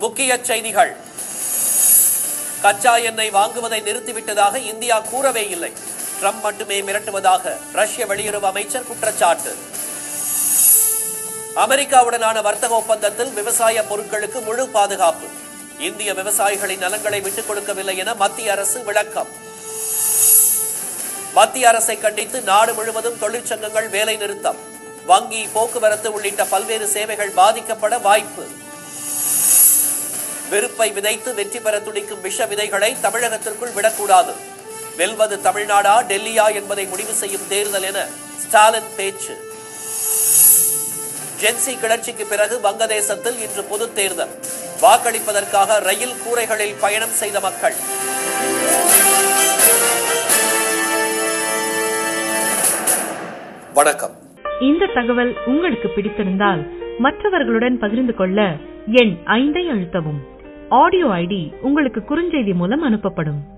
முக்கிய செய்திகள். கச்சா எண்ணெய் வாங்குவதை நிறுத்திவிட்டதாக இந்தியா கூறவே இல்லை. ட்ரம்ப் மட்டுமே மிரட்டுவதாக ரஷ்ய வெளியுறவு அமைச்சர் குற்றச்சாட்டு. அமெரிக்காவுடனான வர்த்தக ஒப்பந்தத்தில் விவசாய பொருட்களுக்கு முழு பாதுகாப்பு. இந்திய விவசாயிகளின் நலன்களை விட்டுக் கொடுக்கவில்லை என மத்திய அரசு விளக்கம். மத்திய அரசை கண்டித்து நாடு முழுவதும் தொழிற்சங்கங்கள் வேலை நிறுத்தம். வங்கி, போக்குவரத்து உள்ளிட்ட பல்வேறு சேவைகள் பாதிக்கப்பட வாய்ப்பு. வெறுப்பை விதைத்து வெற்றி பெற துடிக்கும் விஷ விதைகளை தமிழகத்திற்குள் விடக்கூடாது. வெல்வது தமிழ்நாடா டெல்லியா என்பதை முடிவு செய்யும் தேர்தல் என ஸ்டாலின் பேச்சு. ஜென்சி கிளர்ச்சிக்கு பிறகு வங்கதேசத்தில் இன்று பொதுத் தேர்தல். வாக்களிப்பதற்காக ரயில் கூரைகளில் பயணம் செய்த மக்கள். வணக்கம். இந்த தகவல் உங்களுக்கு பிடித்திருந்தால் மற்றவர்களுடன் பகிர்ந்து கொள்ள எண் 5 அழுத்தவும். ஆடியோ ஐடி உங்களுக்கு குறுஞ்செய்தி மூலம் அனுப்பப்படும்.